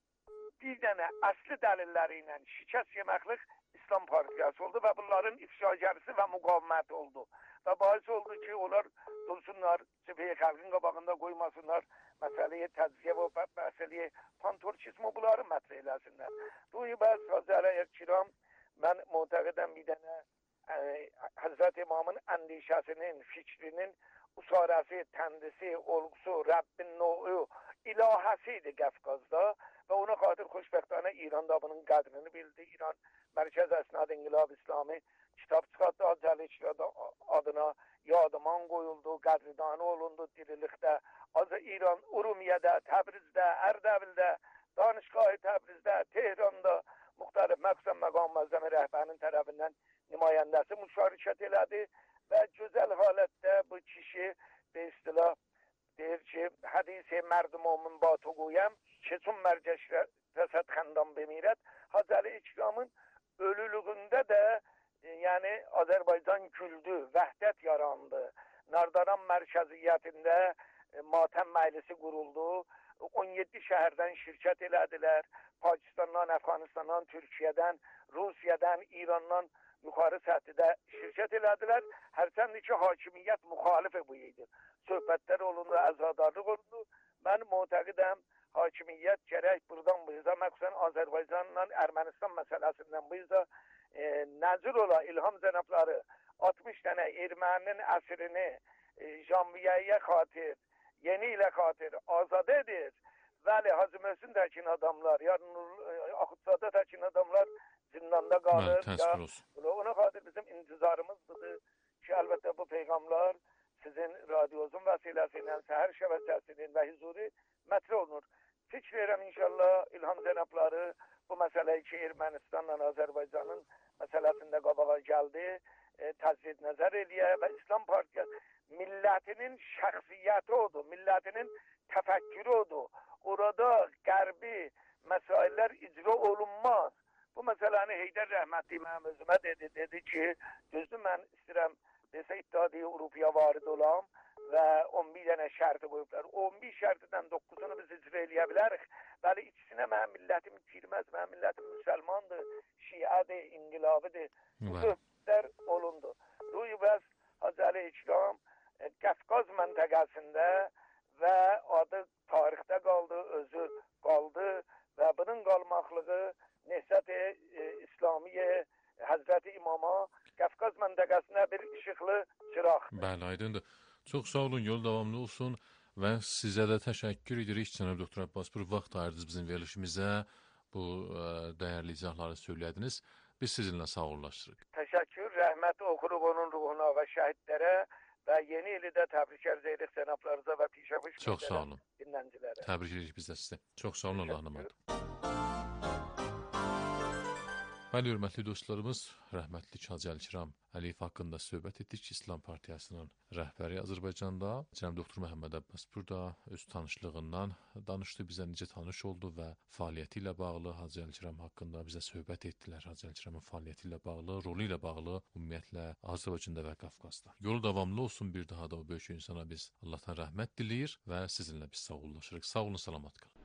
bir dənə əsli dəlilləri ilə şikəst yeməklik İslam Partiyası oldu və bunların ifşagərisi və müqaviməti oldu. Və bahis oldu ki, onlar dursunlar, Cəbhə-i Xalqın qabağında qoymasınlar, məsələyə təzyiyə və məsələyə panturkizmi bunları mətrə eləsinlər. Duyu bəs Hacı İkram, mən muhtəqidəm bir dənə e, Həzrət İmamın əndişəsinin, fikrinin usarəsi, təndisi, olğusu, Rəbbin no'u, ilahəsi idi Qafqazda və ona xatir xoşbəxtənə İranda bunun qədrini bildi. İran Mərkəz Əsnad İnqilab İslami kitab çıxartdı, Hacı İkram adına yadıman qoyuldu, qədridanı olundu dirilikdə. Azı İran, Urumiyədə, Təbrizdə, Ərdəbildə, Danışqahı Təbrizdə, Tehranda müxtəlif məqsəm məqam məzəmi rəhbərinin tərəfindən nümayəndəsi müşarikət elədi və gözəl halətdə bu kişi bir istilah deyir ki, hədisi mərdumomun batı qoyam, keçun mərcəş rəsəd xəndam bemirət. Hacı İkramın ölülüğündə də yəni Azərbaycan güldü, vəhdət yarandı. Nardaran mərkəziyyətində matəm məclisi quruldu. on yeddi şəhərdən şirkət elədilər. Pakistandan, Əfqanistandan, Türkiyədən, Rusiyadan, İrandan yuxarı səthdə şirkət elədilər. Hərçənd ki, hakimiyyət müxalif bu idi. Söhbətlər olundu, əzadarlıq olundu. Mən muhtəqidəm, hakimiyyət gərək buradan bu yüzə, məxsusən Azərbaycanla Ermənistan məsələsindən bu yüzə e, nəzir ola İlham cənabları altmış dənə erməninin əsrini e, janviyəyə xatir, yeni ilə xatir azad edir. Vəli Hacı Möhsin təkin adamlar, ya Axudzadə təkin adamlar zindanda qalır. Mən, ya, ona xatir bizim intizarımızdır ki, əlbəttə bu peyğamlar sizin radiozun vəsiləsi ilə səhər şəbəkəsinin və huzuri mətrə olunur. Fikr verirəm inşallah İlham cənabları bu məsələyi ki, Ermənistanla Azərbaycanın məsələsində qabağa gəldi, e, təzyiq nəzər eləyə və İslam Partiyası millətinin şəxsiyyəti odur, millətinin təfəkkürü odur. Orada qərbi məsələlər icra olunmaz. Bu məsələni Heydər rəhmətli mənim özümə dedi, dedi ki, düzdür mən istəyirəm desə İttihatiyyə Avropaya varid olam və on bir dənə şərti qoyublar. on bir şərtidən doqquzunu biz icra eləyə bilərik. Bəli, ikisinə mənim millətim girməz, mənim millətim müsəlmandır, şiədir, inqilabidir. Bu söhbətlər olundu. Ruy bəs Hacı Əli İkram Qafqaz məntəqəsində və adı tarixdə qaldı, özü qaldı və bunun qalmaqlığı Nəhsət-i İslamiyə Həzrəti İmama Qafqaz məntəqəsinə bir işıqlı çıraq. Bəli, aydındır. Çox sağ olun, yol davamlı olsun və sizə də təşəkkür edirik. Cənab Doktor Abbasbur, vaxt ayırdınız bizim verilişimizə, bu ə, dəyərli izahları söylədiniz. Biz sizinlə sağollaşdırıq. Təşəkkür, rəhmət oxuruq onun ruhuna və şəhidlərə və yeni ili də təbrik arz edirik cənablarınıza və pişəvuş Çox sağ olun. dinləyicilərə. Təbrik edirik biz də sizə. Çox sağ olun, Allah'a emanet. Bəli, hörmətli dostlarımız, rəhmətli Hacı Əlikiram Əliyev haqqında söhbət etdik ki, İslam Partiyasının rəhbəri Azərbaycanda. Cənab Doktor Məhəmməd Abbasbur da öz tanışlığından danışdı, bizə necə tanış oldu və fəaliyyəti ilə bağlı Hacı Əlikiram haqqında bizə söhbət etdilər. Hacı Əlikiramın fəaliyyəti ilə bağlı, rolu ilə bağlı ümumiyyətlə Azərbaycanda və Qafqazda. Yolu davamlı olsun, bir daha da o böyük insana biz Allahdan rəhmət diləyir və sizinlə biz sağollaşırıq. Sağ olun, salamat qalın.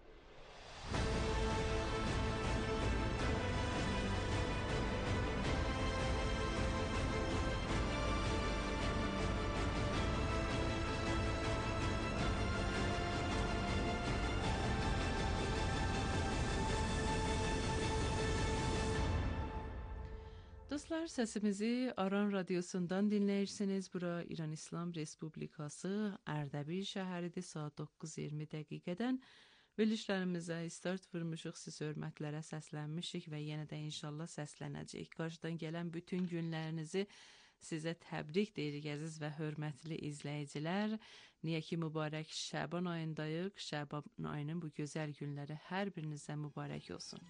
Dostlar, səsimizi Aran Radyosu'ndan dinləyirsiniz. Bura İran İslam Respublikası Ərdəbil şəhəridir. Saat doqquz iyirmi dəqiqədən verilişlərimizə start vurmuşuq. Siz hörmətlərə səslənmişik və yenə də inşallah səslənəcək. Qarşıdan gələn bütün günlərinizi sizə təbrik deyirik əziz və hörmətli izləyicilər. Niyə ki mübarək Şəban ayındayıq. Şəban ayının bu gözəl günləri hər birinizə mübarək olsun.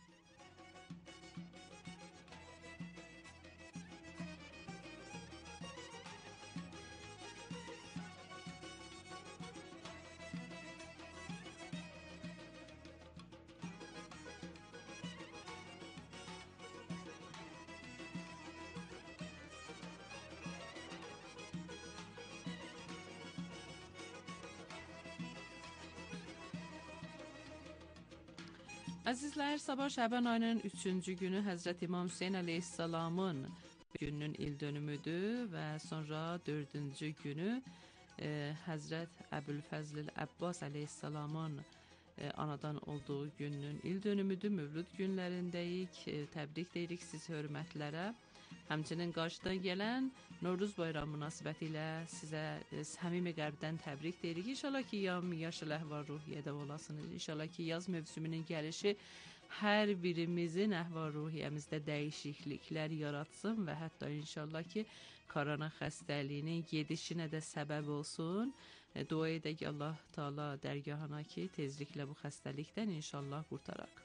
Əzizlər, sabah Şəban ayının üçüncü günü Həzrət İmam Hüseyn əleyhissalamın gününün il dönümüdür və sonra dördüncü günü e, Həzrət Əbülfəzl Əbbas əleyhissalamın e, anadan olduğu gününün il dönümüdür. Mövlud günlərindəyik, e, təbrik deyirik siz hörmətlərə. Həmçinin qarşıdan gələn Novruz bayramı münasibəti ilə sizə e, səmimi qəlbdən təbrik deyirik. İnşallah ki, yam yaşıl əhval ruhiyyədə olasınız. İnşallah ki, yaz mövsümünün gəlişi hər birimizin əhval ruhiyyəmizdə dəyişikliklər yaratsın və hətta inşallah ki, korona xəstəliyinin gedişinə də səbəb olsun. E, dua edək Allah Taala dərgahına ki, tezliklə bu xəstəlikdən inşallah qurtaraq.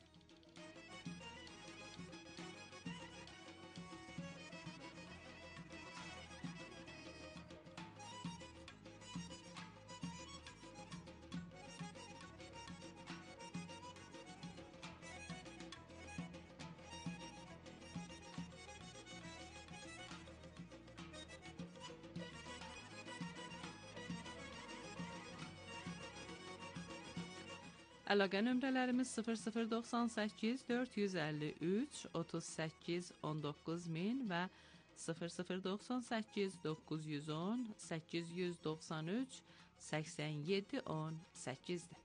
Əlaqə nömrələrimiz sıfır sıfır doxsan səkkiz dörd yüz əlli üç otuz səkkiz on doqquz min və sıfır sıfır doxsan səkkiz doqquz yüz on səkkiz yüz doxsan üç səksən yeddi on səkkizdir.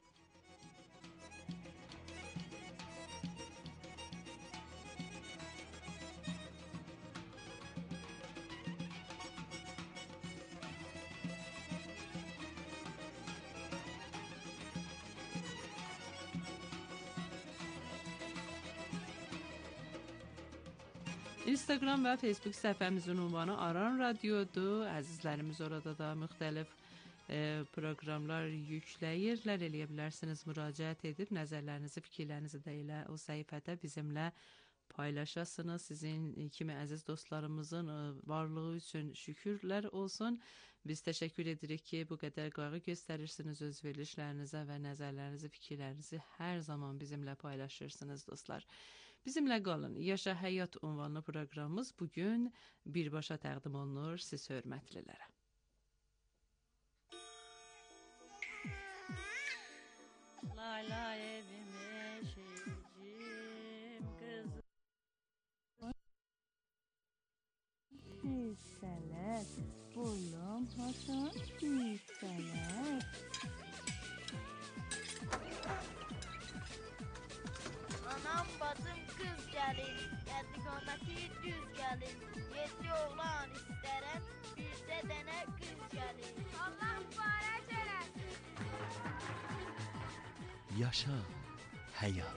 Instagram və Facebook səhifəmizin ünvanı Aran Radiodur. Əzizlərimiz orada da müxtəlif e, proqramlar yükləyirlər. Eləyə bilərsiniz, müraciət edib nəzərlərinizi, fikirlərinizi də elə o səhifədə bizimlə paylaşasınız. Sizin kimi əziz dostlarımızın e, varlığı üçün şükürlər olsun. Biz təşəkkür edirik ki, bu qədər qayğı göstərirsiniz öz verilişlərinizə və nəzərlərinizi, fikirlərinizi hər zaman bizimlə paylaşırsınız dostlar. Bizimlə qalın. Yaşa Həyat ünvanlı proqramımız bugün birbaşa təqdim olunur siz hörmətlilərə. Lay lay evime şeycim kızım. Hisseler boyum Hasan hisseler. Anam bacım kız gelin, yedigonaki düz gelin. Yedi oğlan isterim, birde dene kız gelin. Allah mübarek eləsin. Yaşa həyat.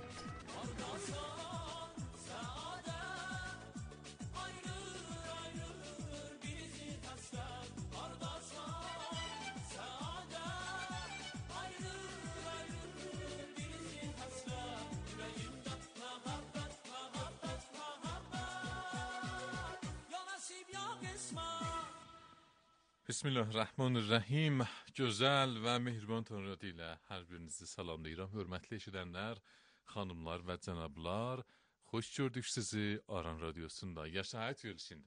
Bismillahirrahmanirrahim. Gözəl və mehriban Tanrı adı ilə hər birinizi salamlayıram. Hörmətli eşidənlər, xanımlar və cənablar, xoş gördük sizi Aran Radiosunda, Yaşa Həyat verilişində.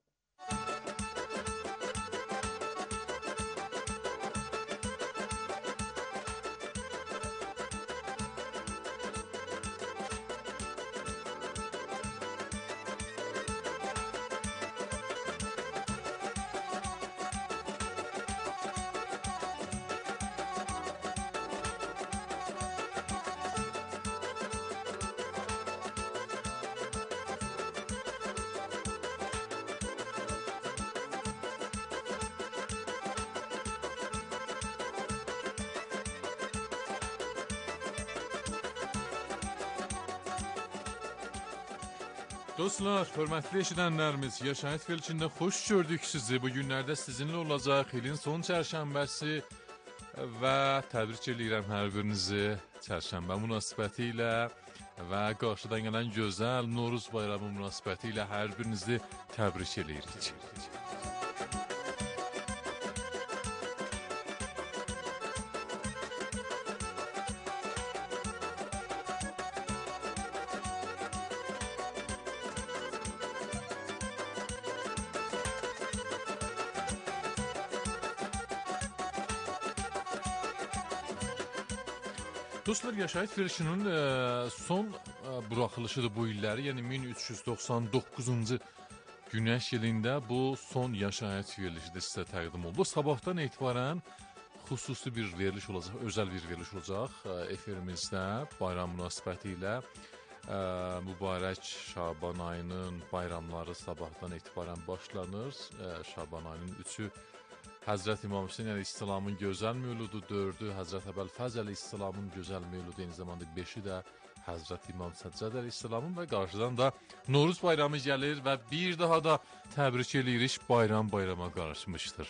Dostlar, hörmətli eşidənlərimiz, Yaşa Həyat verilişində xoş gördük sizi. Bu günlərdə sizinlə olacaq ilin son çərşənbəsi və təbrik edirəm hər birinizi çərşənbə münasibəti ilə və qarşıdan gələn gözəl Novruz bayramı münasibəti ilə hər birinizi təbrik edirik. Dostlar, Yaşa Həyat verilişinin e, son e, buraxılışıdır bu illəri, yəni min üç yüz doxsan doqquzuncu günəş ilində bu son Yaşa Həyat verilişi də sizə təqdim oldu. Sabahdan etibarən xüsusi bir veriliş olacaq, özəl bir veriliş olacaq e, efirimizdə bayram münasibəti ilə. E, mübarək Şaban ayının bayramları sabahdan etibarən başlanır. E, Şaban ayının üçü Həzrət İmam Hüseyn əleyhissalamın gözəl mövludu, dördü Həzrət Əbəlfəz əleyhissalamın gözəl mövludu, eyni zamanda beşi də Həzrət İmam Səccad əleyhissalamın və qarşıdan da Novruz bayramı gəlir və bir daha da təbrik edirik, bayram bayrama qarışmışdır.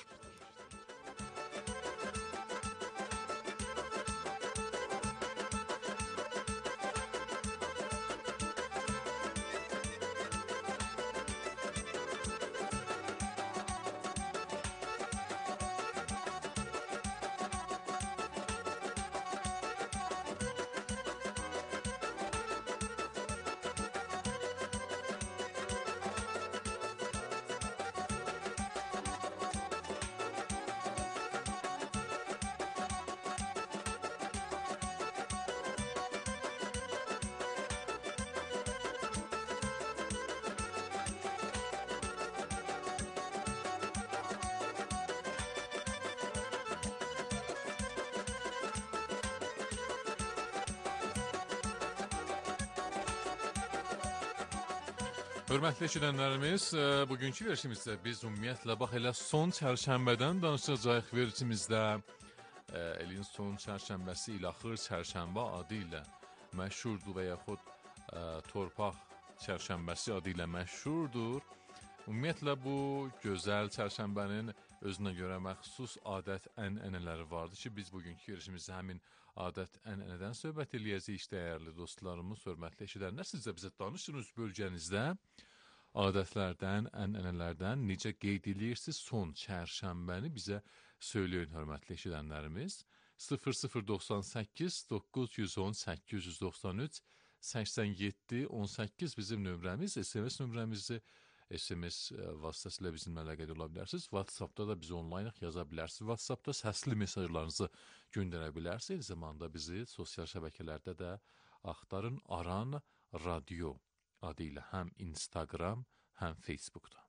Hörmətli eşidənlərimiz, bugünkü verilişimizdə biz ümumiyyətlə bax elə son çərşənbədən danışacağıq. Verilişimizdə ilin son çərşənbəsi İlaxır çərşənbə adı ilə məşhurdur və yaxud ə, torpaq çərşənbəsi adı ilə məşhurdur. Ümumiyyətlə bu gözəl çərşənbənin özünə görə məxsus adət ənənələri vardır ki, biz bugünkü verilişimizdə həmin adət ənənədən söhbət eləyəcəyik dəyərli dostlarımız, hörmətli eşidənlər. Siz də bizə danışdınız bölgənizdə adətlərdən, ənənələrdən necə qeyd edirsiniz son çərşənbəni bizə söyləyin hörmətli eşidənlərimiz. sıfır sıfır doxsan səkkiz doqquz yüz on səkkiz yüz doxsan üç səksən yeddi on səkkiz bizim nömrəmiz, S M S nömrəmizi S M S vasitəsilə bizimlə əlaqədə ola bilərsiniz. WhatsAppda da bizi onlayn yaza bilərsiniz. WhatsAppda səsli mesajlarınızı göndərə bilərsiniz. Eyni zamanda bizi sosial şəbəkələrdə də axtarın. Aran Radio adı ilə həm Instagram, həm Facebookda.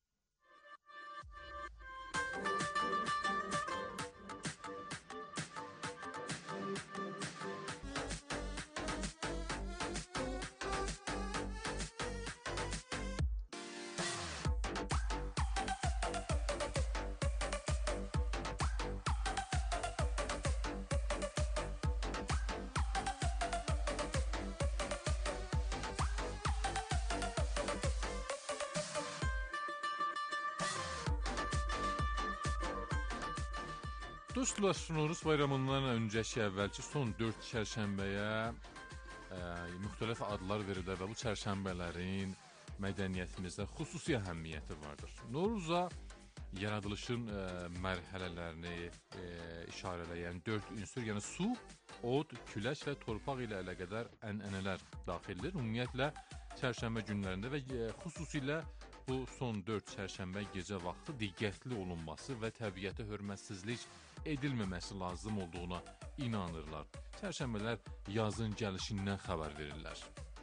Dostlar, Novruz bayramından öncəki əvvəlki son dörd çərşənbəyə e, müxtəlif adlar verilir və bu çərşənbələrin mədəniyyətimizdə xüsusi əhəmiyyəti vardır. Novruza yaradılışın e, mərhələlərini e, işarələyən dörd ünsur, yəni su, od, külək və torpaq ilə əlaqədar ənənələr daxildir. Ümumiyyətlə, çərşənbə günlərində və e, xüsusilə bu son dörd çərşənbə gecə vaxtı diqqətli olunması və təbiətə hörmətsizlik edilməməsi lazım olduğuna inanırlar. Çərşənbələr yazın gəlişindən xəbər verirlər.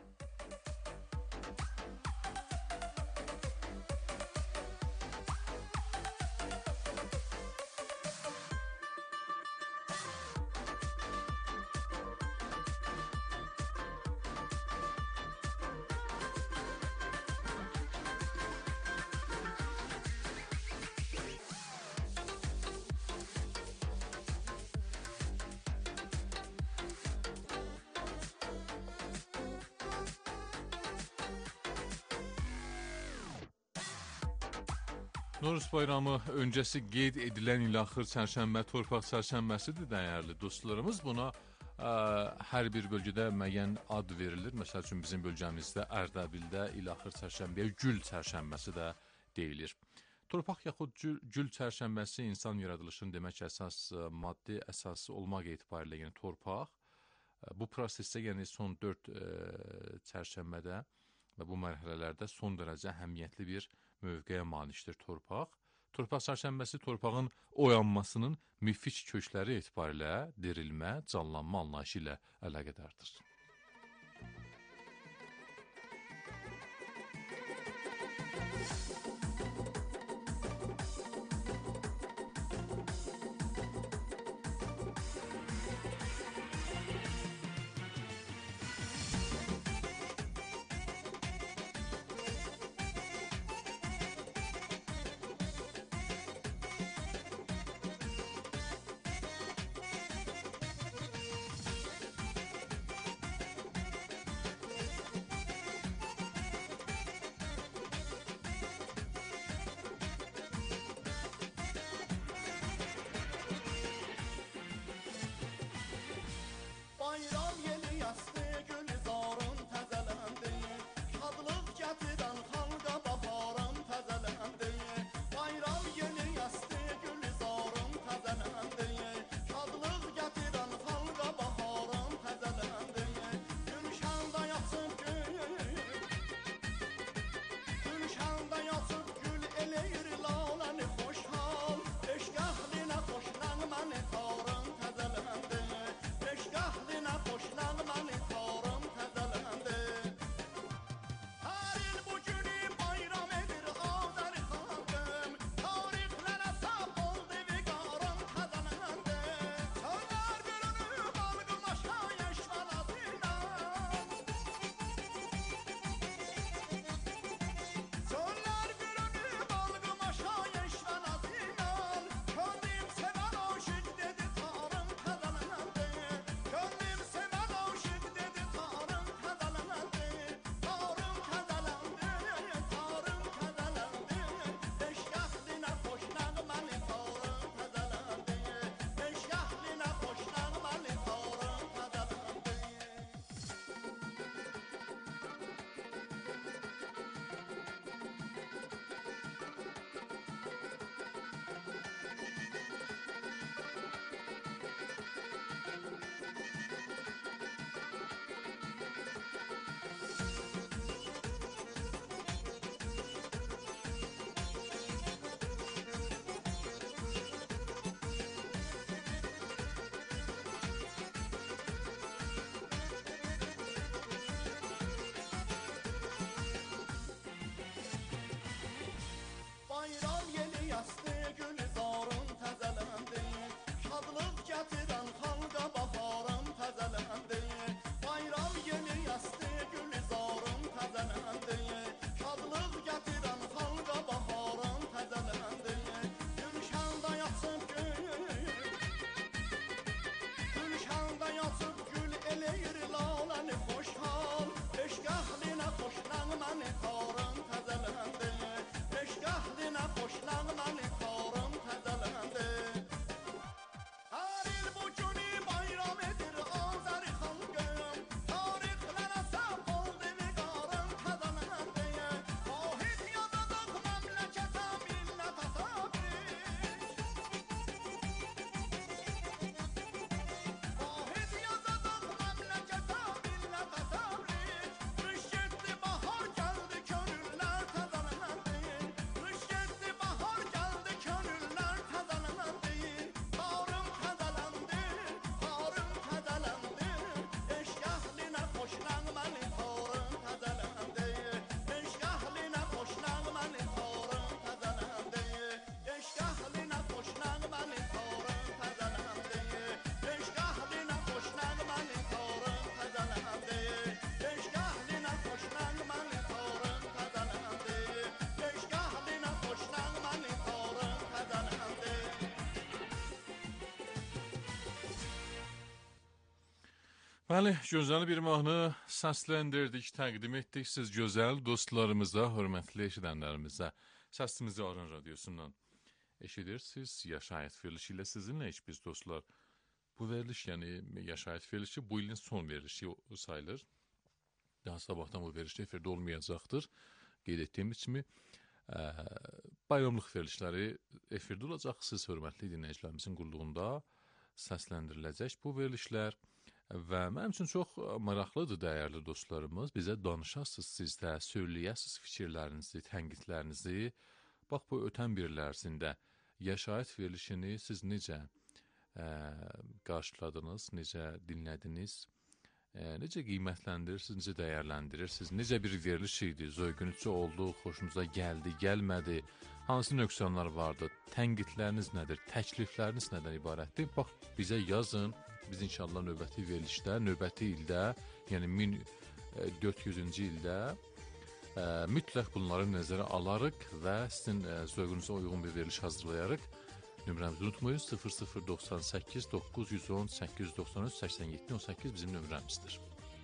Novruz bayramı öncəsi qeyd edilən il axır çərşənbə torpaq çərşənbəsidir dəyərli dostlarımız. Buna ə, hər bir bölgədə müəyyən ad verilir. Məsəl üçün bizim bölgəmizdə Ərdəbildə il axır çərşənbəyə gül çərşənbəsi də deyilir. Torpaq yaxud gül, gül çərşənbəsi insan yaradılışının demək əsas maddi əsası olmaq etibarilə, yəni torpaq. Bu prosesdə, yəni son dörd ə, çərşənbədə və bu mərhələlərdə son dərəcə əhəmiyyətli bir mövqeyə malikdir torpaq. Torpaq çərşənbəsi torpağın oyanmasının mifik kökləri etibarilə dirilmə, canlanma anlayışı ilə əlaqədardır. gətirən xalqa baharın təzələndi. Gülşanda yatsıb gül, gülşanda yatsıb gül eləyir laləni xoşhal. Eşq əhlinə xoş nəğməni xarın təzələndi. Eşq əhlinə xoş nəğməni xarın təzələndi. Hər il bu günü bayram edir Azəri xalqım. Tarixlərə səhv oldu viqarın təzələndi. Vahid yazadıq məmləkətə millətə təbrik. Vahid yazadıq məmləkətə millətə təbrik. Qış getdi bahar gəldi könüllər təzələndi. Qış getdi bahar gəldi könüllər təzələndi. Xarım təzələndi, xarım təzələndi. Eşq əhlinə xoş nəğməni xarım təzələndi. Eşq əhlinə xoş nəğməni xarım təzələndi. Eşq əhlinə xoş nəğməni xarım təzələndi. Eşq əhlinə xoş nəğməni xarım təzələndi. Eşq əhlinə xoş nəğməni xarım təzələndi. Eşq əhlinə xoş nəğməni xarım təzələndi. Bəli, gözəl bir mahnı səsləndirdik, təqdim etdik siz gözəl dostlarımıza, hörmətli eşidənlərimizə. Səsimizi Aran Radyosundan eşidirsiniz. Yaşayət verilişi ilə sizinlə heç biz dostlar. Bu veriliş, yəni Yaşayət verilişi bu ilin son verilişi sayılır. Daha sabahdan bu veriliş efirdə olmayacaqdır. Qeyd etdiyimiz kimi ə, bayramlıq verilişləri efirdə olacaq. Siz hörmətli dinləyicilərimizin qulluğunda səsləndiriləcək bu verilişlər. Və mənim üçün çox maraqlıdır, dəyərli dostlarımız. Bizə danışasınız siz də, söyləyəsiniz fikirlərinizi, tənqidlərinizi. Bax, bu ötən bir il ərzində Yaşayət verilişini siz necə ə, qarşıladınız, necə dinlədiniz, ə, necə qiymətləndirirsiniz, necə dəyərləndirirsiniz, necə bir veriliş idi, zövqünüzcə oldu, xoşunuza gəldi, gəlmədi, hansı nöqsanlar vardı, tənqidləriniz nədir, təklifləriniz nədən ibarətdir? Bax, bizə yazın. Biz inşallah növbəti verilişdə, növbəti ildə, yəni min dörd yüzüncü ildə ə, mütləq bunları nəzərə alarıq və sizin ə, zövqünüzə uyğun bir veriliş hazırlayarıq. Nömrəmizi unutmayın, sıfır sıfır doxsan səkkiz doqquz yüz on səkkiz yüz doxsan üç səksən yeddi on səkkiz bizim nömrəmizdir.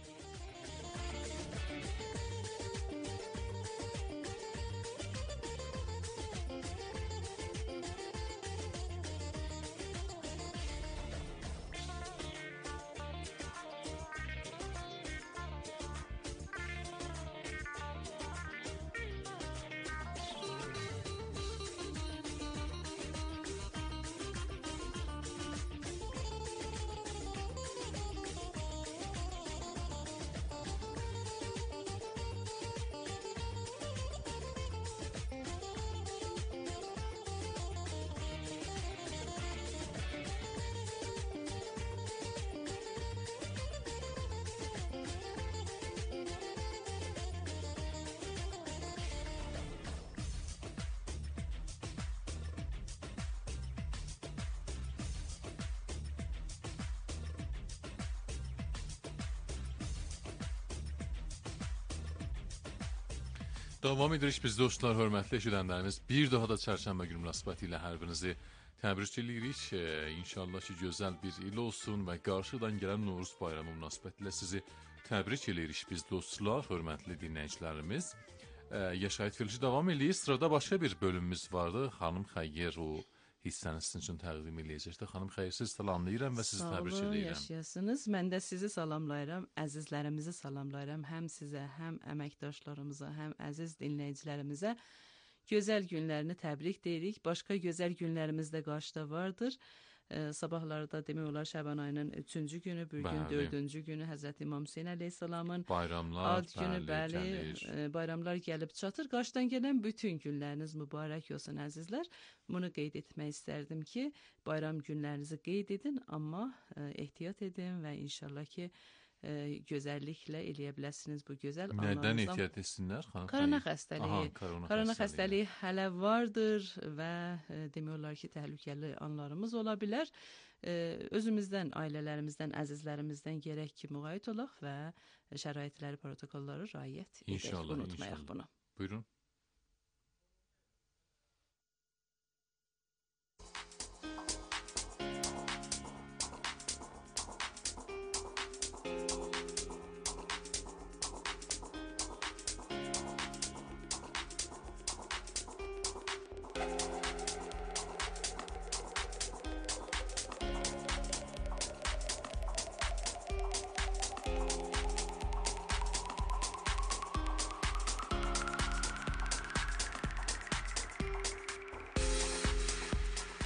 Davam edirik biz dostlar, hörmətli eşidənlərimiz. Bir daha da çərşənbə günü münasibəti ilə hər birinizi təbrik edirik. E, İnşallah ki, gözəl bir il olsun və qarşıdan gələn Novruz bayramı münasibəti ilə sizi təbrik edirik biz dostlar, hörmətli dinləyicilərimiz. E, Yaşayət verilişi davam edir. Sırada başqa bir bölümümüz vardı. Xanım Xəyyər o hissəni sizin üçün təqdim edəcəkdir. Xanım Xəyyər, sizi salamlayıram və sizi təbrik edirəm. Sağ olun, yaşayasınız. Mən də sizi salamlayıram, əzizlərimizi salamlayıram. Həm sizə, həm əməkdaşlarımıza, həm əziz dinləyicilərimizə gözəl günlərini təbrik deyirik. Başqa gözəl günlərimiz də qarşıda vardır. Ee, sabahlarda demək olar Şaban ayının üçüncü günü, bir gün dördüncü günü Həzrət İmam Hüseyn əleyhissalamın bayramlar, ad günü, bəli, bəli bayramlar gəlib çatır. Qarşıdan gələn bütün günləriniz mübarək olsun əzizlər. Bunu qeyd etmək istərdim ki, bayram günlərinizi qeyd edin, amma e, ehtiyat edin və inşallah ki, e, gözəlliklə eləyə biləsiniz bu gözəl anlarınızdan. Nədən ehtiyat etsinlər? Korona xəstəliyi. Korona xəstəliyi hələ vardır və e, demək olar ki, təhlükəli anlarımız ola bilər. E, özümüzdən, ailələrimizdən, əzizlərimizdən gərək ki, müğayət olaq və şəraitləri, protokolları riayət edək. İnşallah, Unutmayaq inşallah. bunu. Buyurun.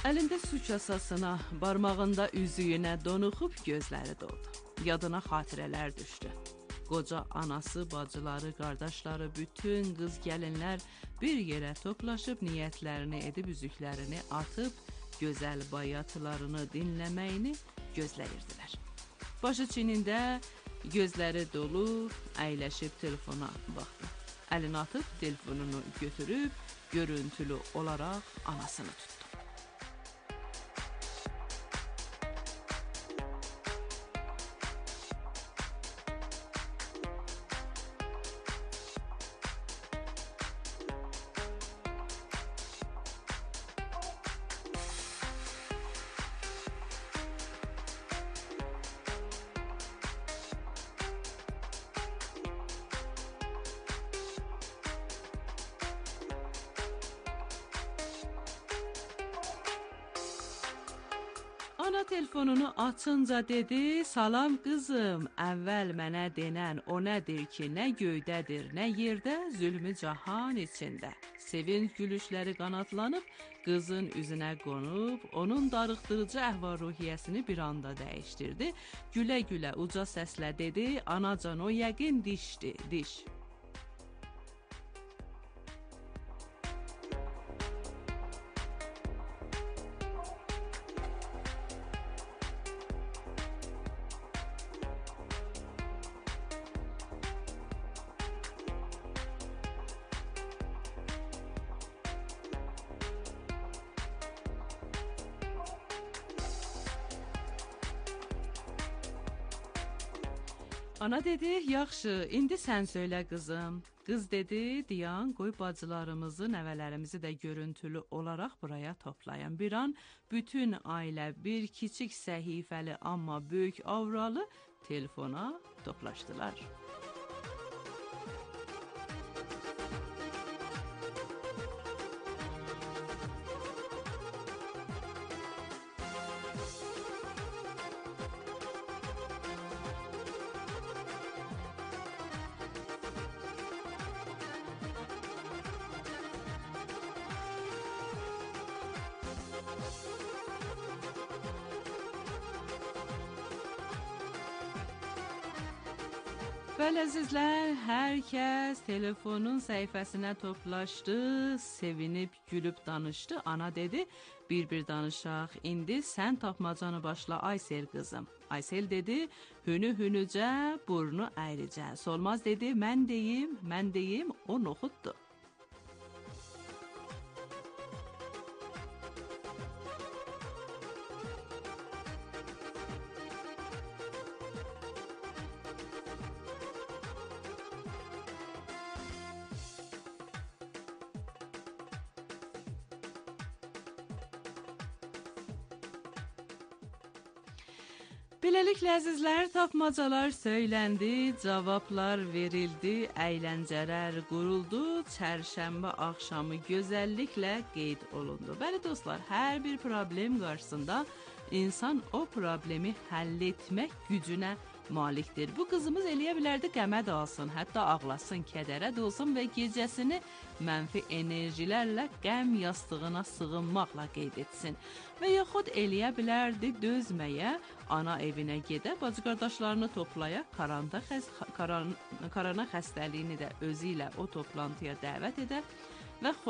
Əlində su kasasına, barmağında üzüyünə donuxub gözləri doldu. Yadına xatirələr düşdü. Qoca anası, bacıları, qardaşları, bütün qız gəlinlər bir yerə toplaşıb niyyətlərini edib üzüklərini atıb gözəl bayatılarını dinləməyini gözləyirdilər. Başı çinində gözləri dolu əyləşib telefona baxdı. Əlini atıb telefonunu götürüb görüntülü olaraq anasını tutdu. Ana telefonunu açınca dedi, salam qızım, əvvəl mənə denən o nədir ki, nə göydədir, nə yerdə, zülmü cahan içində. Sevinç gülüşləri qanatlanıb, qızın üzünə qonub, onun darıxdırıcı əhval-ruhiyyəsini bir anda dəyişdirdi. Gülə-gülə uca səslə dedi, anacan o yəqin dişdi, diş. Ana dedi, yaxşı, indi sən söylə qızım. Qız dedi, diyan, qoy bacılarımızı, nəvələrimizi də görüntülü olaraq buraya toplayan. Bir an bütün ailə bir kiçik səhifəli, amma böyük avralı telefona toplaşdılar. Bəli əzizlər, hər kəs telefonun səhifəsinə toplaşdı, sevinib, gülüb danışdı. Ana dedi, bir-bir danışaq, indi sən tapmacanı başla Aysel qızım. Aysel dedi, hünü-hünücə, burnu əyricə. Solmaz dedi, mən deyim, mən deyim, o noxuddur. Beləliklə əzizlər, tapmacalar söyləndi, cavablar verildi, əyləncələr quruldu, çərşənbə axşamı gözəlliklə qeyd olundu. Bəli dostlar, hər bir problem qarşısında insan o problemi həll etmək gücünə malikdir. Bu qızımız eləyə bilərdi qəmə dalsın, hətta ağlasın, kədərə dolsun və gecəsini mənfi enerjilərlə qəm yastığına sığınmaqla qeyd etsin. Və yaxud eləyə bilərdi dözməyə, ana evinə gedə, bacı qardaşlarını toplaya, karanda xəs karan karana xəstəliyini də özü ilə o toplantıya dəvət edə və